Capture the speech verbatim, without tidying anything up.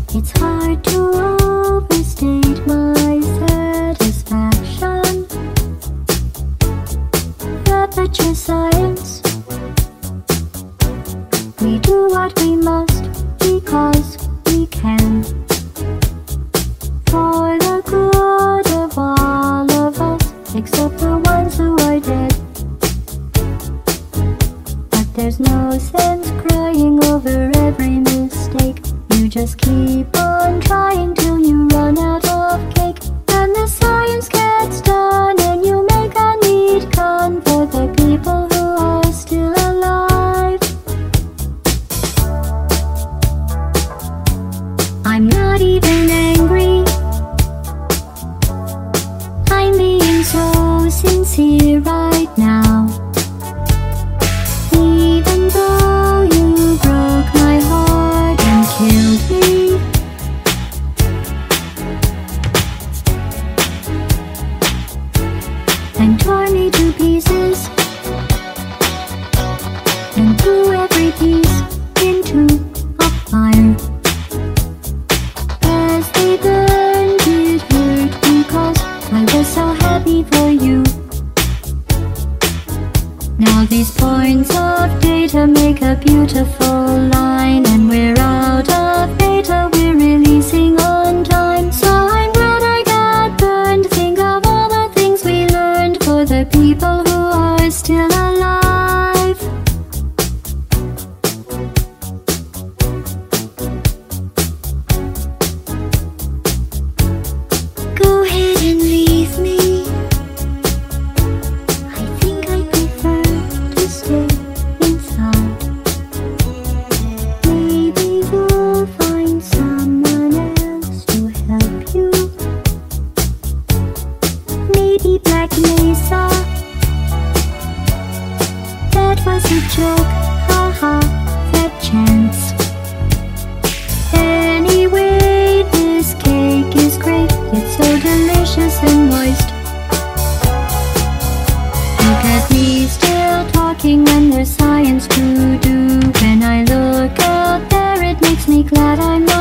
It's hard to overstate my satisfaction. Aperture science. We do what we must because we can, for the good of all of us, except the ones who are dead. But there's no sense crying over every mistake. You just keep on trying till you run out of cake, and the science gets done, and you make a neat gun for the people who are still alive. I'm not even angry, I'm being so sincere right now. Even though you broke my heart and killed me, and tore me to pieces, and threw every piece into a fire. As they burned, it hurt because I was so happy for you. Now these points of data make a beautiful line, and we're out of data, we're releasing on time. So I'm glad I got burned. Think of all the things we learned for the people who are still alive. Go ahead and leave me. I think I prefer to stay inside. Maybe you'll find someone else to help you. Maybe Black Mesa. That was a joke, haha, that chance. Anyway, this cake is great. It's so delicious and moist. Look at me still talking when there's science to do. When I look out there, it makes me glad I'm not